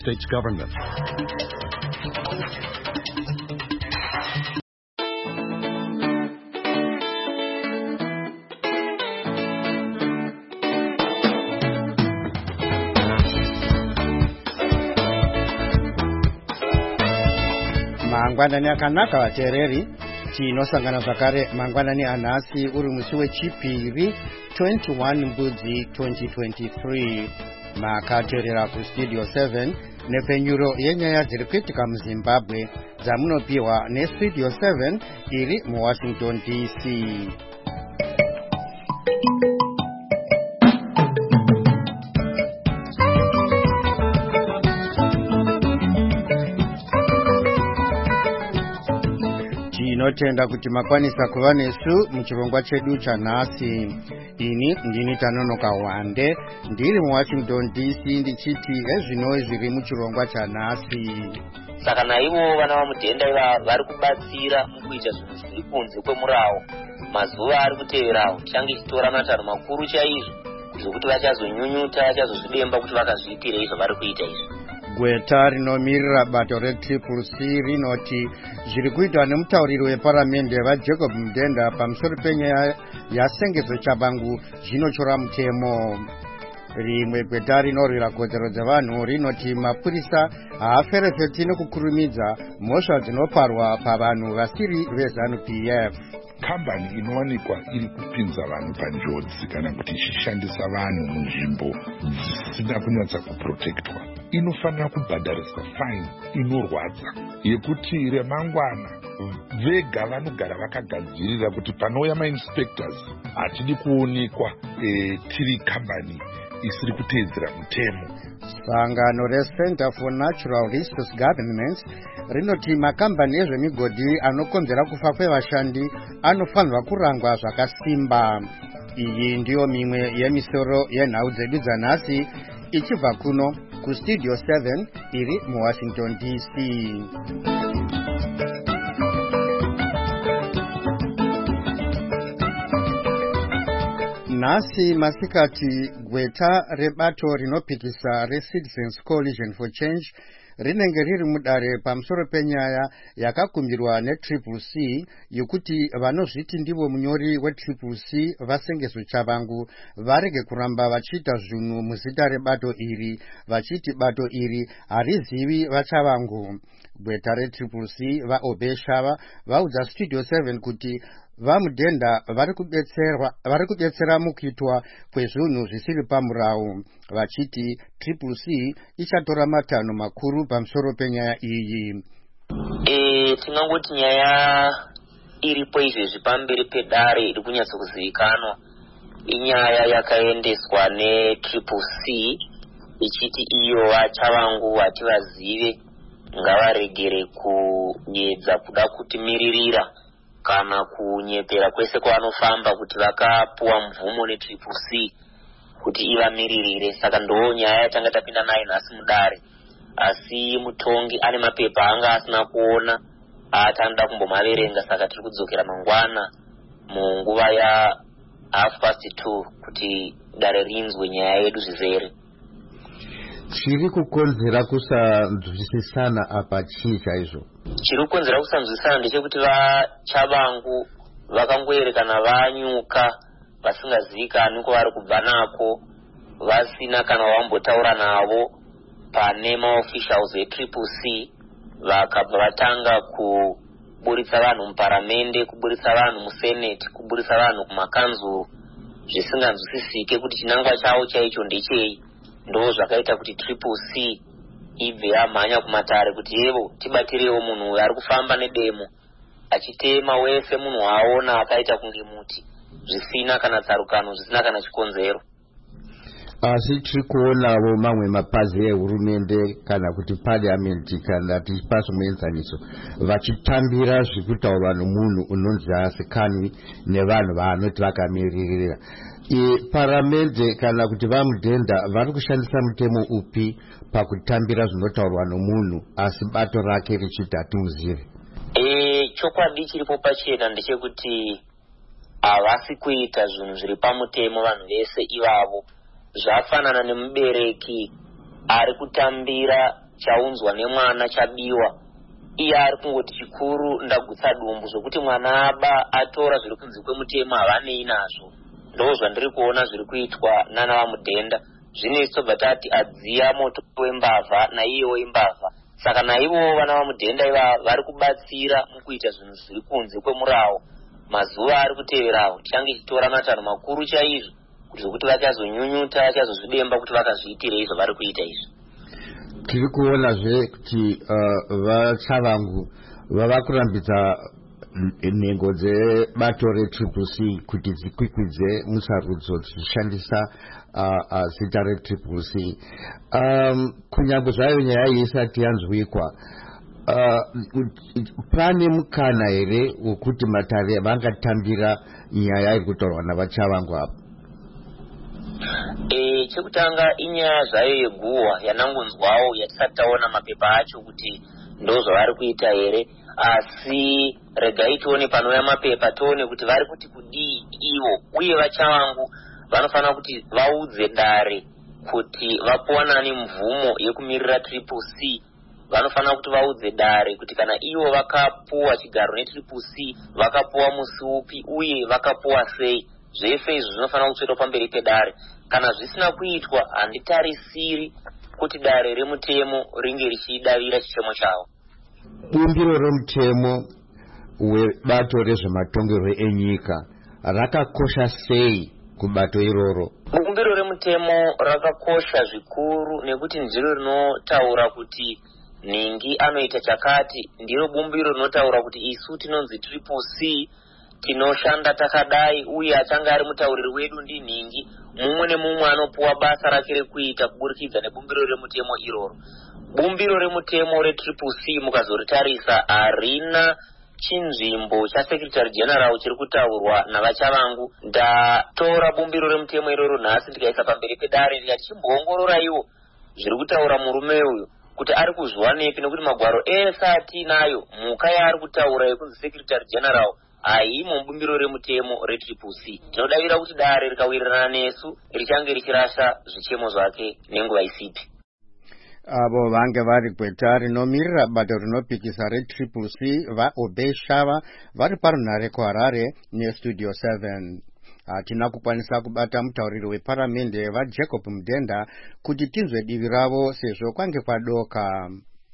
States government. Mangwanani akanaka vateereri, tinosangana zvakare mangwanani anhasi uri musi wechipiri 21 Mbudzi 2023. Makateerera kustudio 7 nepfenyuro yenyaya dziri kuitika muZimbabwe dzamunopiwa nestudio 7 iri muWashington DC. Tinotenda kuti makwanisa kuva nesu muchirongwa chedu chanhasi. Ini ndini Tanonoka Wande, ndiri muWashington DC ndichiti ezvino zviri muchirongwa chanhasi. Saka naivo vana vamudhenda iva vari kubatsira mukuita zvinhu zviri kunze kwemurawo. Mazuva ari kuteverawo tichange tichitora matanho makuru chaizvo zvokuti vachazonyunyuta, vachazozvidemba kuti vakazviitira izvo vari kuita izvo. Gweta rinomirira bato reCCC rinoti zviri kuitwa nemutauriri weparamende vaJacob Mudenda pamusoro penyaya yaSengezo Chabangu zvinochora mutemo. Rimwe gweta rinorwira kodzero dzevanhu rinoti mapurisa haaferefeti nekukurumidza mhosva dzinoparwa pavanhu vasiri veZANU-PF. Kambani inowanikwa iri kupinza vanhu panjodzi kana kuti ichishandisa vanhu munzvimbo dzisina kunyatsa kuprotektwa inofanira kubhadhariswa faini inorwadza yekuti remangwana vega vanogara vakagadzirira kuti panouya mainspectors hatidi kuonekwa tiri kambani isiri kuteedzera mutemo. Sangano reCenter for Natural Resource Governance rinoti makambani ezvemigodhi anokonzera kufa kwevashandi anofanirwa kurangwa zvakasimba. Iyi ndiyo mimwe yemisoro yenhau dzedu dzanhasi ichibva kuno kustudio 7 iri muWashington DC. Nhasi masikati gweta rebato rinopikisa reCitizens Coalition for Change rinenge riri mudare pamusoro penyaya yakakumbirwa neCCC yokuti vanozviti ndivo munyori weCCC vaSengezo Chabangu varege kuramba vachiita zvinhu muzita rebato iri, vachiti bato iri harizivi vaChabangu. Gweta reCCC vaObeshava vaudza studio 7 kuti vaMudenda vari kudetsera mukuitwa kwezvinhu zvisiri pamurawo, vachiti CCC ichatora matanho makuru pamusoro penyaya iyi. Tinongoti nyaya iripo izvezvi pamberi pedare iri kunyatsa kuzivikanwa inyaya yakaendeswa neCCC ichiti iyo vaChabangu hativazive ngavaregere kuedza kuda kutimiririra kana kunyepera kwese kwavanofamba kuti vakapuwa mvumo neCCC kuti ivamiririre. Saka ndo nyaya yatanga tapinda nayo nhasi mudare, asi mutongi ane mapepa anga asina kuona aatanda kumbomaverenga, saka tiri kudzokera mangwana munguva ya 2:30 kuti dare rinzwe nyaya yedu zvizere. Chiri kukonzera kusanzwisisana apa chii chaizvo? Chiri kukonzera kusanzwisisana ndechekuti vaChabangu vakangoerekana vanyuka vasingazivikanwi kwavari kubva nako, vasina kana vambotaura navo pane maofficials eCCC, vakabva vatanga kuburitsa vanhu muparamende, kuburitsa vanhu museneti, kuburitsa vanhu kumakanzuru zvisinganzwisisike kuti chinangwa chavo chaicho ndechei. Ndo zvakaita kuti CCC ibve yamhanya kumatare kuti yevo tibatirewo munhu uyo ari kufamba nedemo achitema wese munhu waaona akaita kunge muti, zvisina kana tsarukano, zvisina kana chikonzero. Asi tiri kuonawo mamwe mapazi ehurumende kana kuti parliament kana tichipaso muenzaniso vachitambira zvekutaurwa nomunhu unonzi haazikanwi nevanhu vaanoti vakamiririra. Parliamente kana kuti vaMudenda vari kushandisa mutemo upi pakutambira zvinotaurwa nomunhu asi bato rake richiti hatimuzive? Chokwadi chiripo pachena ndechekuti havasi kuita zvinhu zviri pamutemo vanhu vese ivavo. Zvafanana nemubereki ari kutambira chaunzwa nemwana chabiwa, iye ari kungoti chikuru ndagutsa dumbu zvokuti mwana aba atora zviri kunze kwemutemo havanei nazvo. Ndo zvandiri kuona zviri kuitwa nana vamudhenda. Zvinoisi tobva tati adziya moto wembavha naiyewo imbavha. Saka naivo vana vamudhenda iva vari kubatsira mukuita zvinhu zviri kunze kwemurawo. Mazuva ari kuteverawo tichange tichitora matanho makuru chaizvo kuti zvokuti vachazonyunyuta vachazozvidemba kuti vakazviitirei zvavari kuita izvi. Tiri kuonazve kuti vachavangu vava kurambidza nhengo dzebato reCCC kuti dzikwikwidze musarudzo dzichishandisa zita reCCC. Kunyange zvayo nyaya iyi isati yanzwikwa, pane mukana here wekuti Matare vangatambira nyaya iri kutaurwa navachavangu apa? Chekutanga inyaya zvayo yeguhwa yanangonzwawo yatisati taona mapepa acho kuti ndo zvavari kuita here. Asi regai tione panouya mapepa tione kuti vari kuti kudii ivo, uye vachavangu vanofanira kuti vaudze dare kuti vapuwanani mvumo yekumirira CCC. Vanofanira kuti vaudze dare kuti kana ivo vakapuwa chigaro neCCC vakapuwa musi upi uye vakapuwa sei. Zvese izvi zvinofanira kutsvetwa pamberi pedare. Kana zvisina kuitwa handitarisiri kuti dare remutemo ringe richidavira chichemo chavo. Bumbiro remutemo webato rezvematongerwo enyika rakakosha sei kubato iroro? Bumbiro remutemo rakakosha zvikuru nekuti ndiro rinotaura kuti Ningi anoita chakati. Ndiro bumbiro rinotaura kuti isu tinonzi CCC tinoshanda takadai, uye achanga ari mutauriri wedu ndi Ningi. Mumwe nemumwe anopuwa basa rake rekuita kuburikidza nebumbiro remutemo iroro. Bumbiro remutemo reCCC mukazoritarisa harina chinzvimbo chaSecretary General chiri kutaurwa navachavangu. Ndatora bumbiro remutemo iroro nhasi ndikaisa pamberi pedare ndikati chimboongorora iwo zviri kutaura murume uyu kuti ari kuzviwanepi, nekuti magwaro ese atinayo mhuka yaari kutaura yekunzi Secretary General haimo mubumbiro remutemo reCCC. Tinodavira kuti dare rikawirirana nesu richange richirasha zvichemo zvake nenguva isipi. Avo vange vari gweta rinomirira bato rinopikisa reCCC vaObey Shava vari parunhare kuHarare neStudio 7. Hatina kukwanisa kubata mutauriri weparamende vaJacob Mudhenda kuti tinzwe divi ravo sezvo kwange kwadoka.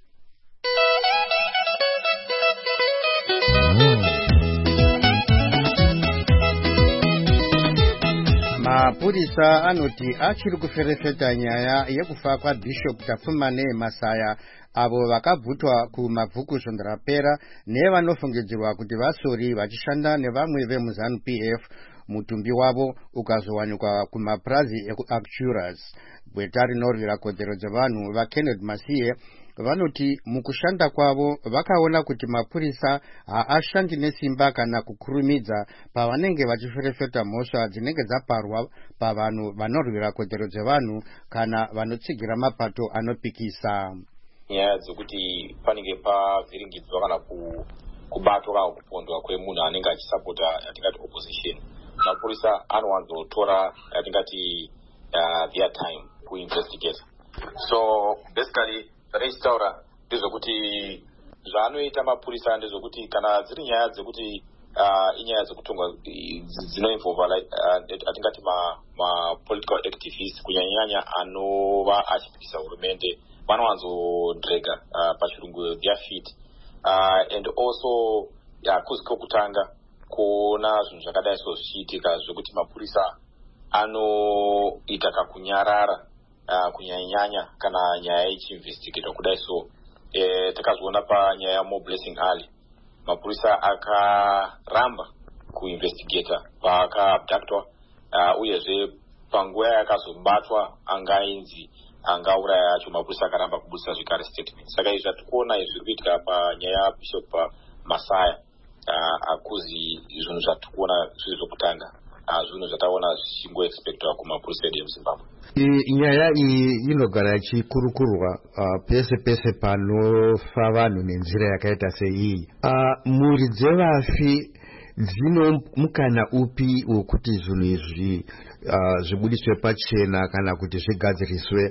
Mapurisa anoti achiri kuferefeta nyaya yekufa kwaBishop Tapfumane Masaya, avo vakabvutwa kumabvukuzo rapera nevanofungidzirwa kuti vasori vachishanda nevamwe vemuZANU PF. Mutumbi wavo ukazowanikwa kumapurazi ekuActuras. Gweta rinorwira kodzero dzevanhu vaKenneth Masiye vanoti mukushanda kwavo vakaona kuti mapurisa haashandi nesimba kana kukurumidza pavanenge vachiferefeta mhosva dzinenge dzaparwa pavanhu vanorwira kodzero dzevanhu kana vanotsigira mapato anopikisa. Nyaya dzekuti panenge pavhiringidzwa kana kubatwa kana kupondwa kwemunhu anenge achisapota yatingati opposition, mapurisa anowanzotora yatingati their time kuinvestigate. So basically zvanoitaura ndezvekuti zvaanoita mapurisa ndezvekuti kana dziri nyaya dzekuti inyaya dzekutongwa dzinoinvolva atingati ma-political activists kunyanyanya anova achipikisa hurumende vanowanzodrega pachirungu their feet, and also kuzi kwekutanga kuona zvinhu zvakadai so zvichiitika zvekuti mapurisa anoita kakunyarara kunyanyanya kana nyaya ichiinvestigatwa kudai so. Takazoona panyaya yaMo Blessing Ali mapurisa akaramba kuinvestigata paakaabductwa, uyezve panguva yakazobatwa angainzi angauraya acho mapurisa akaramba kubudisa zvekare statement. Saka izvi zvatikuona zviri kuitika panyaya yaBishop Masaya akuzi zvinhu zvatikuona zviri zvokutanga zvinhu zvataona zvichingoexpectwa kumapurisa edu emuZimbabwe. Nyaya iyi inogara ichikurukurwa pese pese panofa vanhu nenzira yakaita seiyi. Mhuri dzevafi dzino mukana upi wokuti zvinhu izvi zvibudiswe pachena kana kuti zvigadziriswe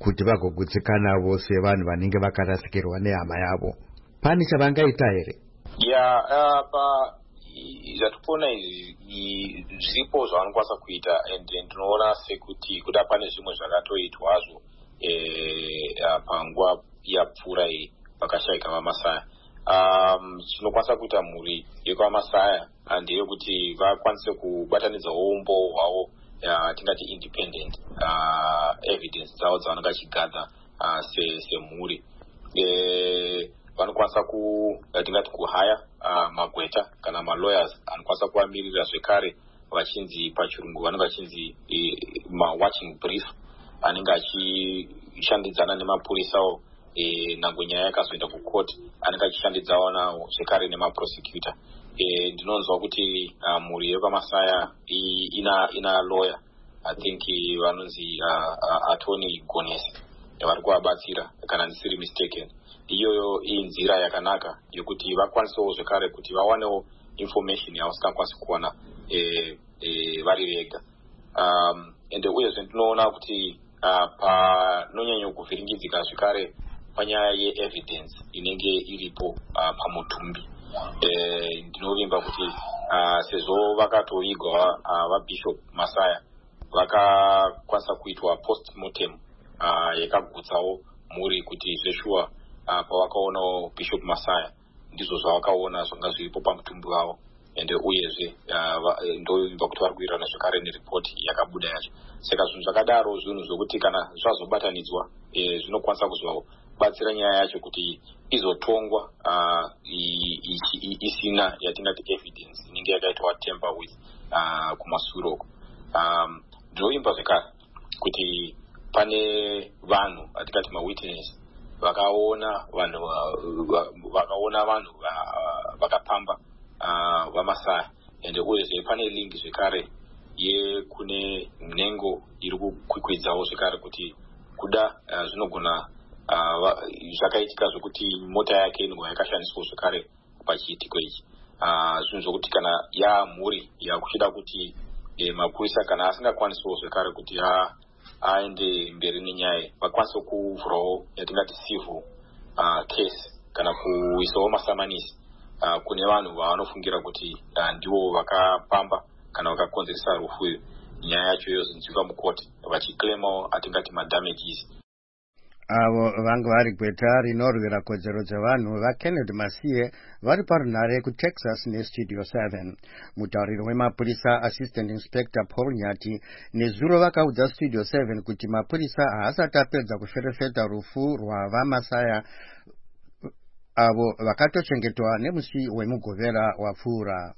kuti vagogutsikana vose vanhu vanenge vakarasikirwa nehama yavo. Pane chavangaita here? Pa zvatikuona izvi zvipo zvavanokwanisa kuita, ende ndinoona sekuti kuda pane zvimwe zvakatoitwa hazvo panguva yapfuura iyi vakashayika vamasaya. Chinokwanisa kuita mhuri yekwamasaya ndeyekuti vakwanise kubatanidza umbo hwavo, tingati independent evidence dzavo dzavanenge vachigadha semhuri. Vanokwanisa tingati kuhaya magweta kana malawyers anokwanisa kuvamirira zvekare, vachinzi pachirungu vanenge vachinzi watching brief, anenge achishandidzana nemapurisawo nangwe nyaya yakazoenda kukoti, anenge achishandidzawo nawo zvekare nemaprosecutor. Ndinonzwa kuti mhuri yekwamasaya ina lawyer, I think vanonzi attorney Gonesi, vari kuvabatsira kana ndisiri mistaken. Iyoyo inzira yakanaka yokuti vakwanisewo zvekare kuti vawanewo information yavasingakwanisi kuwana vari vega. Ende uyezve ndinoona kuti panonyanya kuvhiringidzika zvekare panyaya yeevidence inenge iripo pamutumbi. Ndinovimba kuti sezvo vakatovigwa vaBishop Masaya vakakwanisa kuitwa postmortem yakagutsawo mhuri kuti zveshuwa pavakaonawo Bishop Masaya ndizvo zvavakaona zvanga zviripo pamutumbi wavo. Ende uyezve ndoimba kuti vari kuirana zvekare neripoti yakabuda yacho. Saka zvinhu zvakadaro zvinhu zvokuti kana zvazobatanidzwa zvinokwanisa kuzobatsira nyaya yacho kuti izotongwa isina yatingati evidence inenge yakaitwa temper with kumashure uko. Ndinoimba zvekare kuti pane vanhu atingati mawitness vakaona vanhu vakapamba vamasaya. Ende uyezve pane link zvekare yekune nhengo iri kukwikwidzawo zvekare kuti kuda zvinogona zvakaitika zvokuti mota yake inogona yakashandiswa zvekare pachiitiko ichi. Zvinhu zvokuti kana yamhuri yakuchida kuti mapurisa kana asingakwanisiwo zvekare kuti aende mberi nenyaya vakwanise kuvhurawo yatingati civil case kana kuisawo masamanisi kune vanhu vavanofungira kuti ndivo vakapamba kana vakakonzeresa rufu. Nyaya yacho yozonzwika mukoti vachiclaimawo atingati madamages. Avo vanga vari gweta rinorwira kodzero dzevanhu vaKennedy Masiye vari parunhare kuTexas neStudio 7. Mutauriri wemapurisa Assistant Inspector Paul Nyati nezuro vakaudza Studio 7 kuti mapurisa haasati apedza kuferefeta rufu rwavamasaya avo vakatochengetwa nemusi wemugovera wapfuura.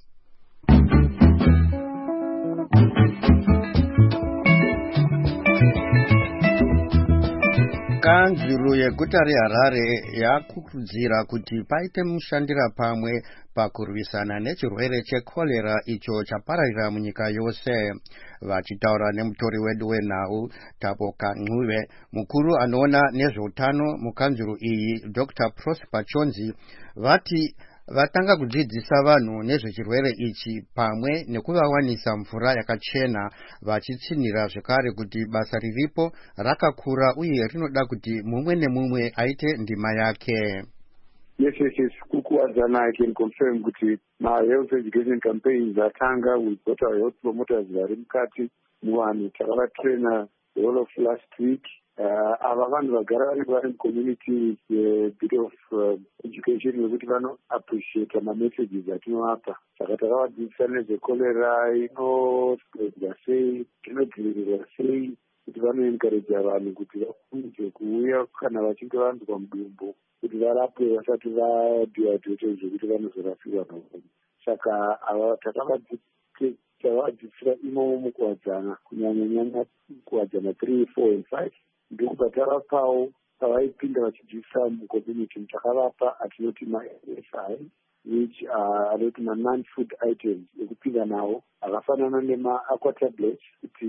Kanzuru yeguta reHarare yakurudzira kuti paite mushandira pamwe pakurwisana nechirwere chekorera icho chapararira munyika yose. Vachitaura nemutori wedu wenhau Taboka Ncube, mukuru anoona nezveutano mukanzuru iyi Dr. Prosper Chonzi vati vatanga kudzidzisa vanhu nezvechirwere ichi pamwe nekuvawanisa mvura yakachena, vachitsinira zvekare kuti basa riripo rakakura uye rinoda kuti mumwe nemumwe aite ndima yake. Yes, kukuwadzana, I can confirm kuti ma-health education campaigns atanga. We've got our health promoters vari mukati muvanhu takavatraina the whole of last week. Ava vanhu vagara vari mucommunity a bit of education yekuti vano appreciate ma-messages atinovapa. Saka takavadzidzisa nezvekorera inospreadwa sei, inodzivirirwa sei, kuti vanoencouragea vanhu kuti vakunze kuuya kana vachinge vanzwa mudumbu kuti varapwe vasati vadehydrated zvekuti vanozorapiwa nawo. Saka ava takavadzidzisira imomo mukuwadzana, kunyanya kuwadzana 3, 4 and 5. Ndokubva tavapawo pavaipinda vachidzidzisa mucommunity takavapa atinoti ma-NSI, which anoti ma-non-food items ekupinda nawo, akafanana nema-aqua tablets kuti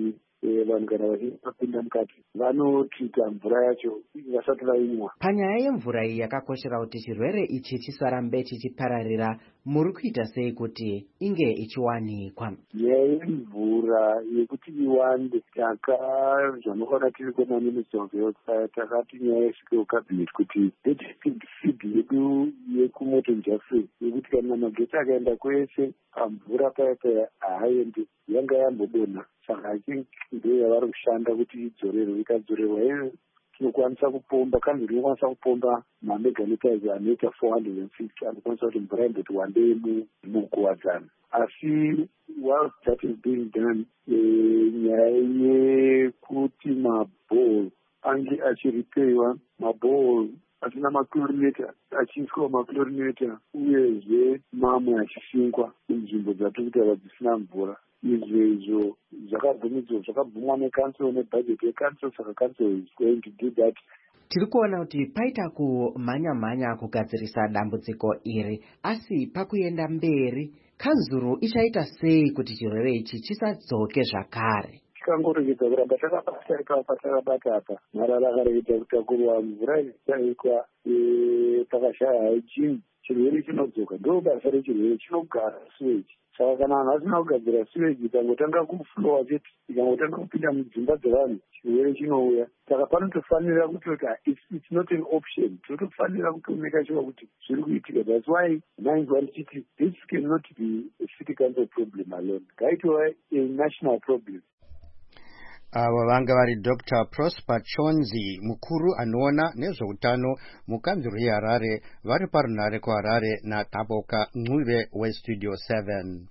vanhu kana vachipinda mukati vanotrita mvura yacho vasati vaimwa. Panyaya yemvura iyi yakakoshera kuti chirwere ichi chisarambe chichipararira, muri kuita sei kuti inge ichiwanikwa? Nyaya yemvura yekuti iwande zvanofanira tiri kuna Minister of Health takati nyaya yesvikewo cabinet kuti feed yedu yekumoto Jeffrey yekuti kana magetsi akaenda kwese pamvura paya haaendi yanga yambodonha, saka ndo yavari kushanda kuti idzorerwe. Ikadzorerwa tinokwanisa kupomba, kanzuro inokwanisa kupomba mameganitaiz anoita 450 anokwanisa kuti mvura imboti wandei mukuwadzana. Asi while that is being done, nyaya yekuti mabhol ange achiripeiwa, mabhol asina machlorinator achiiswa machlorinator, uyezve mamwe achisingwa kunzvimbo dzatiri kutaura dzisina mvura. Izvo zvakabvumwa necouncil nebudget yecouncil, saka council is going to do that. Tiri kuona kuti paita kumhanya-mhanya kugadzirisa dambudziko iri, asi pakuenda mberi kanzuru ichaita sei kuti chirwere ichi chisadzoke zvakare? Tikangoregedza kuramba takabata ipapa takabata apa, marara akaregedza kutakurwa mvura ichaikwa pakashaya hygiene, chirwere chinodzoka. Ndo basa rechirwere, chinogara sewage. Saka kana vanhu vasina kugadzira sewage, ikangotanga kuflowa chete, ikangotanga kupinda mudzimba dzevanhu, chirwere chinouya. Saka panotofanira kutoti it's not an option, totofanira kutomeka sure kuti zviri kuitika. That's why nainzwa ndichiti this cannot be a city council problem alone, ngaitova a national problem. Ava vanga vari Dr. Prosper Chonzi, mukuru anoona nezveutano mukanzuro yeHarare, vari parunhare kuHarare naTaboka Ncube weStudio 7.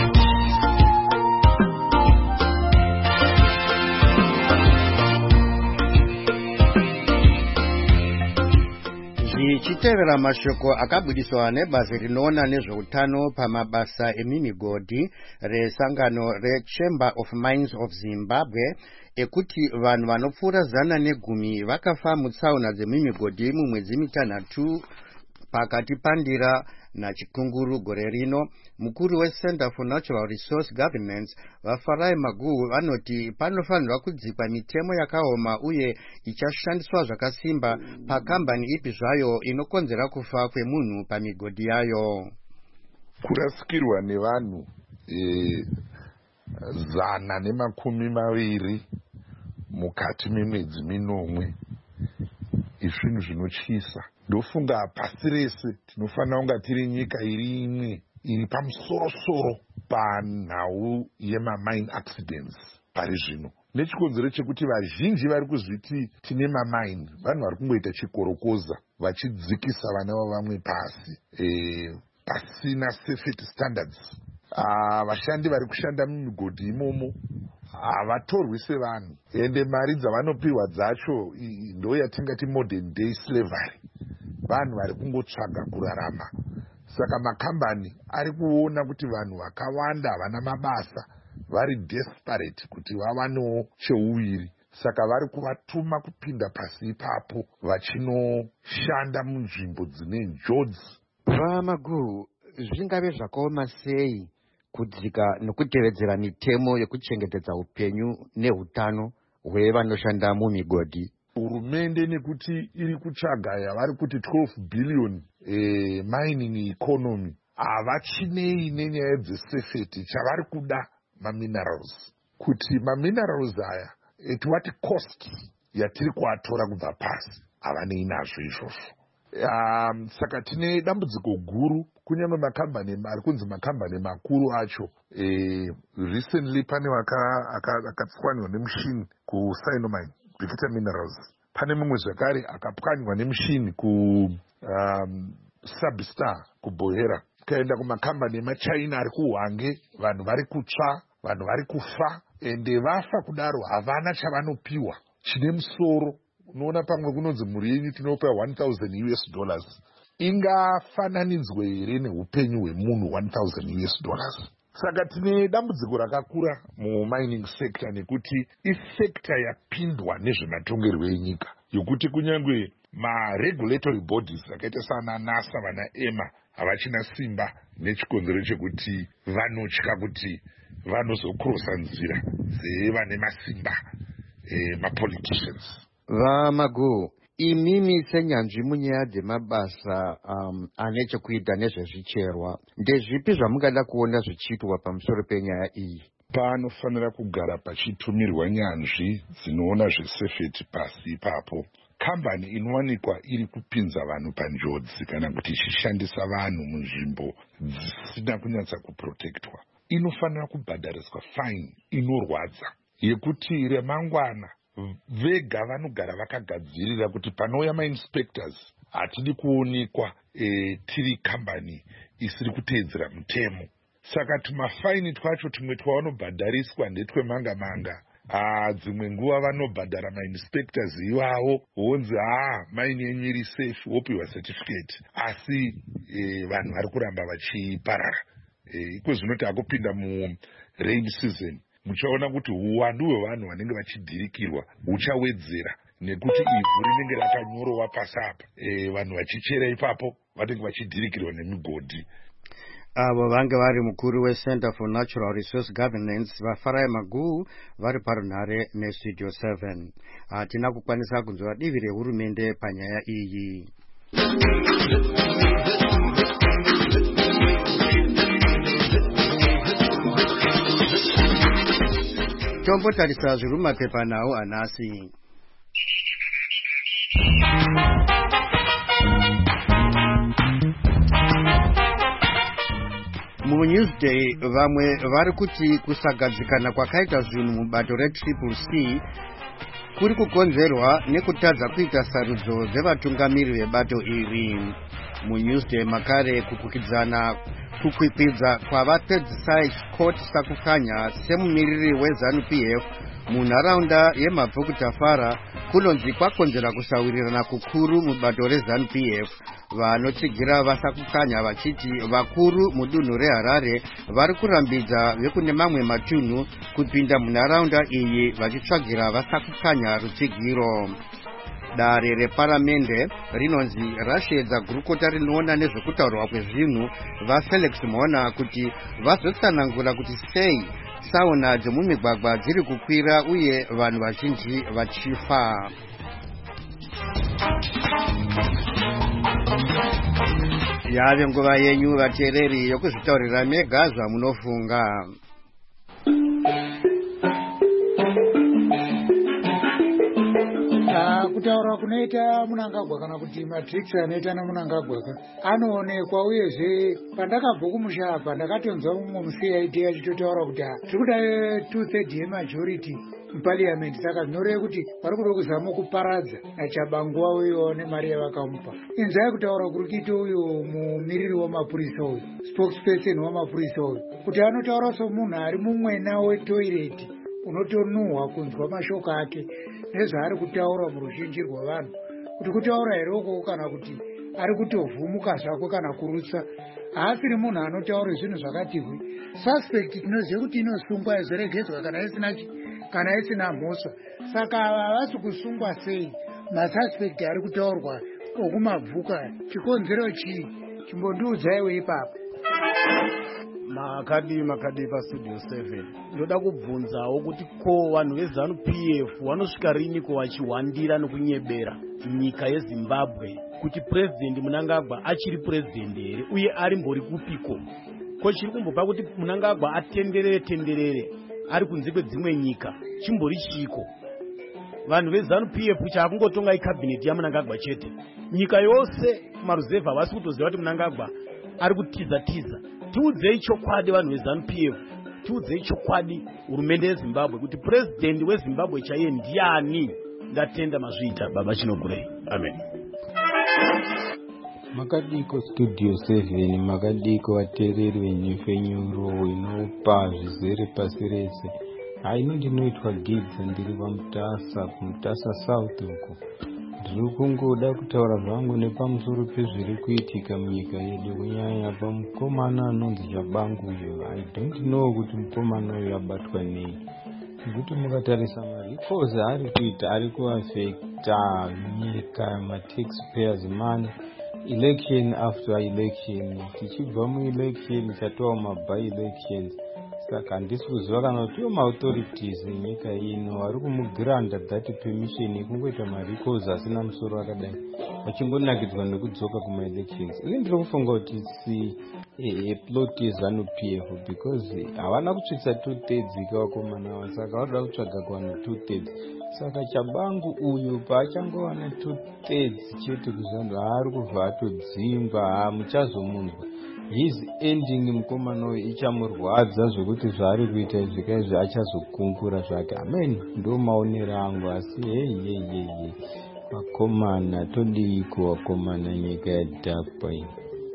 Zvichitevera mashoko akabudiswa nebazi rinoona nezveutano pamabasa emimigodhi resangano reChamber of Mines of Zimbabwe ekuti vanhu vanopfuura 110 vakafa mutsaona dzemimigodhi mumwedzi mitanhatu pakati pandira nachikunguru gore rino. Mukuru weCenter for Natural Resource Governance Vafarai Maguhu vanoti panofanirwa kudzikwa mitemo yakaoma uye ichashandiswa zvakasimba pakambani ipi zvayo inokonzera kufa kwemunhu pamigodhi yayo. Kurasikirwa nevanhu 120 mukati memwedzi minomwe izvinhu zvinotyisa. Ndofunga pasi rese tinofanira kunga tiri nyika iri imwe iri pamusoro-soro panhau yemamine accidents pari zvino, nechikonzero chekuti vazhinji vari kuzviti tine mamine, vanhu vari kungoita chikorokoza vachidzikisa vana vavamwe pasi pasina safety standards. Vashandi vari kushanda mumigodhi imomo havatorwi sevanhu, ende mari dzavanopiwa dzacho ndo yatingati modern day slavery. Vanhu vari kungotsvaga kurarama. Saka makambani ari kuona kuti vanhu vakawanda havana mabasa, vari desperate kuti vawanewo cheuviri. Saka vari kuvatuma kupinda pasi ipapo vachinoshanda munzvimbo dzine njodzi. Maguhu, zvingave zvakaoma sei kudzika nokutevedzera mitemo yekuchengetedza upenyu nehutano hwevanoshanda mumigodhi? Hurumende nekuti iri kutsvaga yavari kuti 12 billion mining economy, havachinei nenyaya dzesafety. Chavari kuda maminerals, kuti maminerals aya at what cost yatiri kuatora kubva pasi, havanei nazvo izvozvo. Saka tine dambudziko guru kunyange makambani ari kunzi makambani makuru acho. Recently pane akatswanywa nemushini kuSinomine Bivita Minerals. Pane mumwe zvakare akapwanywa nemushini kuSubstar kuBohera. Kaenda kumakambani emaChina ari kuHwange, vanhu vari kutsva, vanhu vari kufa, ende vafa kudaro havana chavanopiwa chine musoro. Unoona pamwe kunonzi mhuri yenyu tinopa $1,000. Ingafananidzwe here neupenyu hwemunhu $1,000? Saka tine dambudziko rakakura mumining sector nekuti isekta yapindwa nezvematongerwo enyika, yokuti kunyange maregulatory bodies akaita sana NASA vana EMA havachina simba nechikonzero chekuti vanotya kuti vanozokrosa nzira dzevane masimba mapoliticians. VaMagu, imimi senyanzvi munyaya dzemabasa ane chekuita nezvezvicherwa, ndezvipi zvamungada kuona zvichiitwa pamusoro penyaya iyi? Panofanira kugara pachitumirwa nyanzvi dzinoona zvesefeti pasi ipapo. Kambani inowanikwa iri kupinza vanhu panjodzi kana kuti ichishandisa vanhu munzvimbo dzisina kunyatsa kuprotektwa inofanira kubhadhariswa faini inorwadza yekuti remangwana vega vanogara vakagadzirira kuti panouya mainspectors hatidi kuonekwa tiri kambani isiri kuteedzera mutemo. Saka tumafaini twacho tumwe twavanobhadhariswa ndetwemanga-manga. Dzimwe nguva vanobhadhara mainspectors ivavo wonzi maini yenyu iri safe wopiwa certificate, asi vanhu vari kuramba vachiparara. Iko zvinoti akupinda murain season muchaona kuti uwandu hwevanhu vanenge vachidhirikirwa huchawedzera nekuti ivhu rinenge rakanyorova pasi apa. Vanhu vachichera ipapo vanenge vachidhirikirwa nemigodhi. Avo vange vari mukuru weCenter for Natural Resource Governance vaFarai Magu vari parunhare neStudio 7. Hatina kukwanisa kunzwa divi rehurumende panyaya iyi. Tombotarisa zviri mumapepa nawo anasi. MuNewsday vamwe vari kuti kusagadzikana kwakaita zvinhu mubato reCCC kuri kukonzerwa nekutadza kuita sarudzo dzevatungamiri vebato iri. MuNewsday makare kukwikwidza kwavapedzisai Scott Sakukanya semumiriri weZANU-PF munharaunda yemabvukutafara kunonzi kwakonzera kusawirirana kukuru mubato reZANU-PF. Vanotsigira vaSakukanya vachiti vakuru mudunhu reHarare vari kurambidza vekune mamwe matunhu kupinda munharaunda iyi vachitsvagira vaSakukanya rutsigiro. Dare reparamende rinonzi rashiedza gurukota rinoona nezvekutaurwa kwezvinhu vaFelix Mona kuti vazotsanangura kuti sei tsaona dzemumigwagwa dziri kukwira uye vanhu vazhinji vachifa. Yave nguva yenyu vateereri yokuzvitaurira mega zvamunofunga. Kutaura kunoita Munangagwa kana kuti matrix anoita naMunangagwa anoonekwa, uyezve pandakabva kumusha apa ndakatonzwa mumwe muCID achitotaura kuti tiri kuda 2/3 yemajority muparliament, saka zvinoreva kuti vari kuda kuzama kuparadza naChabangu wauyo nemari yavakamupa. Inzai kutaura kuri kuita uyu mumiriri wamapurisa uyu, spokesperson wamapurisa uyu, kuti anotaura somunhu ari mumwena wetoireti unotonuhwa kunzwa mashoko ake nezvaari kutaura muruzhinji rwavanhu, kuti kutaura here ukoko kana kuti ari kutovhumuka zvako kana kurutsa. Haasiri munhu anotaura zvinhu zvakati hwi. Suspect tinoziva kuti inosungwa izoregedzwa kana isina mhosva. Saka ava havasi kusungwa sei masuspect ari kutaurwa okumabvuka? Chikonzero chii? Chimbondiudzaiwo ipapo. Makadi paStudio 7 ndoda kubvunzawo kuti ko vanhu veZANU-PF vanosvika riniko vachihwandira nokunyebera nyika yeZimbabwe kuti President Mnangagwa achiri president here uye ari mbori kupiko? Ko chiri kumbopa kuti Mnangagwa atenderere ari kunze kwedzimwe nyika chimbori chiko? Vanhu veZANU-PF chaakungotonga ikabhineti yaMnangagwa chete, nyika yose kumaruzevha havasi kutoziva kuti Mnangagwa ari kutiza. Tiudzei chokwadi vanhu veZANU-PF, tiudzei chokwadi hurumende yeZimbabwe kuti president weZimbabwe chaiye ndiani? Ndatenda mazviita baba Chinogurei. Amen. Makadiko Studio 7, makadiko vateereri venyefenyuro inopa zvizere pasi rese. Inondinoitwa Gidza, ndiri kumutasa South uko. Ndiri kungoda kutaura zvangu nepamusoro pezviri kuitika munyika yedu, kunyanya pamukomana anonzi Chabangu uyo. I don't know kuti mukomana uyo abatwa nei. Ngekuti mukatarisa marikozi ari kuita ari kuafekta nyika, mataxpayers money. election after election tichibva muelection chatowa maby elections. Saka handisi kuziva kana kuti maauthorities enyika ino vari kumugiranda that permission yekungoita marecalls asina musoro akadai vachingonakidzwa nekudzoka kumaelections. Ini ndiri kufunga kuti plot yeZANU-PF because havana kutsvitsa 2/3 ikavakomana ava, saka vanoda kutsvaga kuwana 2/3. Saka Chabangu uyu paachangowana 2/3 chete kuzanhu haari kubva atodzimba muchazomunzwa. His ending mukomana uyu ichamurwadza zvokuti zvaari kuita zvika izvi achazokungura zvake. Amen, ndo maonero angu. Asi hei vakomana todiko, vakomana nyika yadhakwa iyi.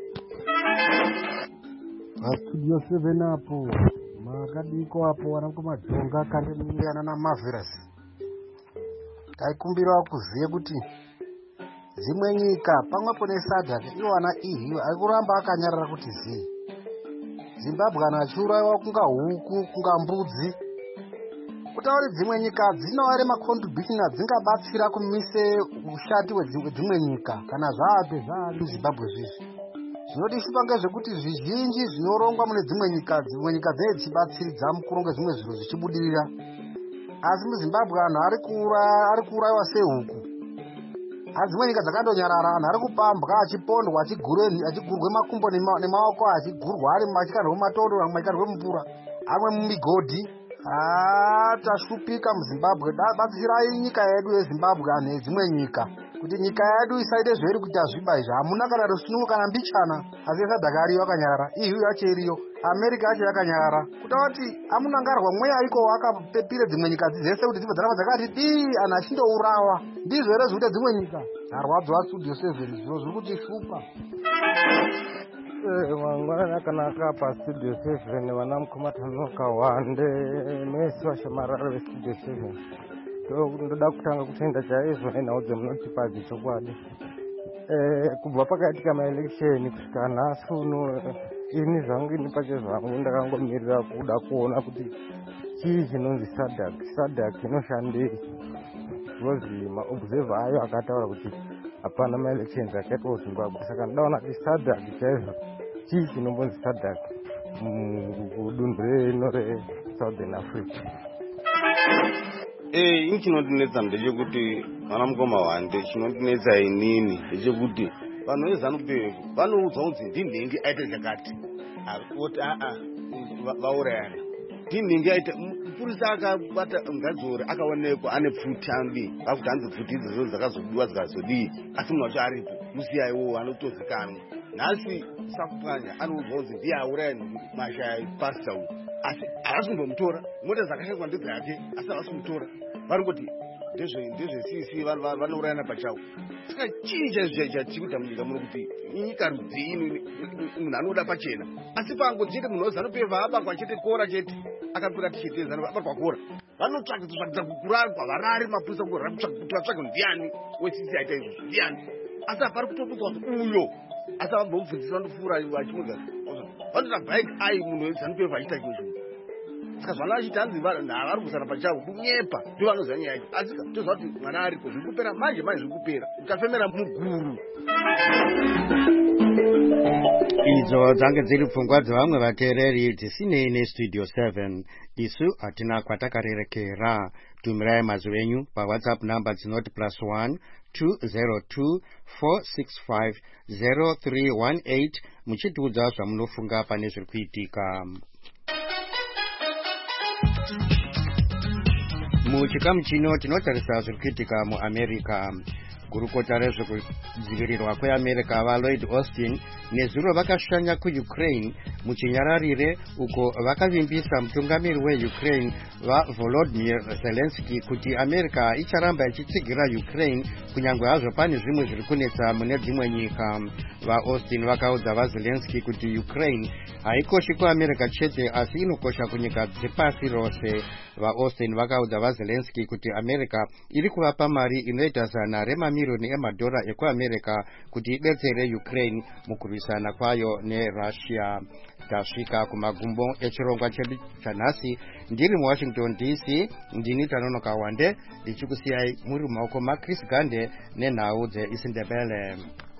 Studio 7 apo makadiko apo wanakomadhonga akandemingana naMarvelous. Taikumbirawo kuziye kuti dzimwe nyika pamwepo neSADC iwana EU arikuramba akanyarara kuti zii. Zimbabwe achiurayiwa kunga huku kunga mbudzi. Kutauri dzimwe nyika dzinovare macontribution adzingabatsira kumise ushati hwedzimwe nyika kana zvaape zvaapi Zimbabwe zvizi. Zvinotishupa ngezvekuti zvizhinji zvinorongwa mune dzimwe nyika dzinenge dzichibatsiridza mukuronga zvimwe zviro zvichibudirira. Asi muZimbabwe anhu ari kuurayiwa sehuku. Dzimwe nyika dzakandonyarara, anhu ari kupambwa achipondwa achigurwe makumbo nemaoko achigurwa ari achikarwe mumatondo amwe achikarwe mumvura amwe mumigodhi. Tashupika muZimbabwe. Batsirai nyika yedu yeZimbabwe anhu edzimwe nyika kuti nyika yedu isaite zvairi kuita zviba izvi. Hamuna kana rusunungu kana mbichana. Asi SADC ariyo akanyarara, EU yacho iriyo, America yacho yakanyarara. Kutaura kuti amunangarwa mweya iko akapepire dzimwe nyika dzese kuti dzibva dzaramba dzakati anhu achindourawa. Ndizvo ere zvikuita dzimwe nyika. Arwadzwa Studio 7 zviro zviri kutishupa. Mangwana akanaka paStudio 7 vana mukomatanoka wande mesi vashamarara veStudio 7. Ndoda kutanga kutenda chaizvo nawo dzemunotipadzi chokwadi. Kubva pakaitika maelection kusvika nhasi uno ini zvangu ini pache zvangu ndakangomirira kuda kuona kuti chii chinonzi SADC inoshandei. Because maobserver ayo akataura kuti hapana maelections akaitwa kuZimbabwe. Saka ndaona kuti SADC chaizvo chii chinombonzi SADC kudunhu reno reSouthern Africa. Ini chinondinetsa ndechekuti vana mukoma wande, chinondinetsa inini ndechekuti vanhu veZANU-PF vanoudzwa kuti ndinhingi aite chakati kuti vaurayana. Ndinhingi aite mupurisa akabata Ngadzore akaonekwa ane pfuti ambi vakuti hanzi pfuti idzodzo dzakazobiwa dzikazodii, asi munhu wacho aripo musiyaiwo anotozikanwa. Nhasi Sakupwanya anoudzwa kuti ndiye auraya Mashaya pastor uyu, asi havasi kumbomutora. Mota dzakashakwa ndedzake asi havasi kumutora. Vari kuti ndezve vanourayana pachavo. Saka chii chachikuita munyika muno kuti nyika rudzi ino munhu anoda pachena, asi pango chete munhu weZANU-PF abatwa chete kora chete akapira tichete ZANU abatwa kora. Vanotsvakidza kukurarwa varari mapurisa kuti vatsvage ndiani wesisi aita izvozvo ndiani, asi hapari kutobudzwa kuti uyo. Asi vambomubvunzisa vandofuura vachimuga vanota bike ai munhu weZANU-PF achiita izvozvo. Saka zvana vachiti hanzi vari kusana pachavo kunyepa ndivo vanoziva nyaya yacho. Asi toziva kuti mwana ariko zviri kupera manje zviri kupera ukafemera muguru. Idzo dzange dziri pfungwa dzevamwe vateereri. Tisinei neStudio 7 isu hatina kwatakarerekera. Tumirai mazwi enyu paWhatsApp namba dzinoti +1 202 465 0318 muchitiudza zvamunofunga pane zviri kuitika. Muchikamu chino tinotarisa zviri kuitika muAmerica. Gurukota rezvekudzivirirwa kweAmerica vaLloyd Austin nezuro vakashanya kuUkraine muchinyararire uko vakavimbisa mutungamiri weUkraine vaVolodymyr Zelensky kuti America icharamba ichitsigira Ukraine kunyange hazvo pane zvimwe zviri kunetsa mune dzimwe nyika. VaAustin vakaudza vaZelensky kuti Ukraine haikoshi kuAmerica chete asi inokosha kunyika dzepasi rose. VaAustin vakaudza vaZelensky kuti America iri kuvapa mari inoita zana remamirioni emadhora ekuAmerica kuti idetsere Ukraine mukurwisana kwayo neRussia. Tasvika kumagumbo echirongwa chedu chanhasi. Ndiri muWashington DC, ndini Tanonoka Wande ndichikusiyai muri mumaoko maChris Gande nenhau dzeIsindebele.